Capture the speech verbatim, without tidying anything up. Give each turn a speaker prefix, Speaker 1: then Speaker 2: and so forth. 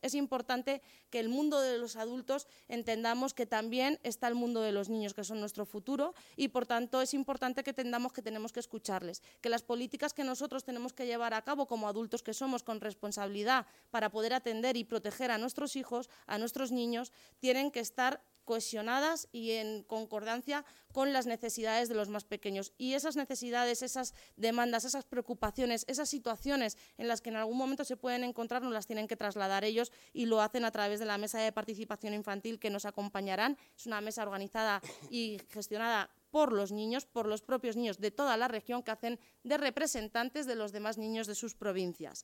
Speaker 1: es importante que el mundo de los adultos entendamos que también está el mundo de los niños, que son nuestro futuro, y por tanto es importante que entendamos que tenemos que escucharles, que las políticas que nosotros tenemos que llevar a cabo como adultos que somos con responsabilidad para poder atender y proteger a nuestros hijos, a nuestros niños, tienen que estar cohesionadas y en concordancia con las necesidades de los más pequeños. Y esas necesidades, esas demandas, esas preocupaciones, esas situaciones en las que en algún momento se pueden encontrar, nos las tienen que trasladar ellos y lo hacen a través de la mesa de participación infantil que nos acompañarán. Es una mesa organizada y gestionada por los niños, por los propios niños de toda la región que hacen de representantes de los demás niños de sus provincias.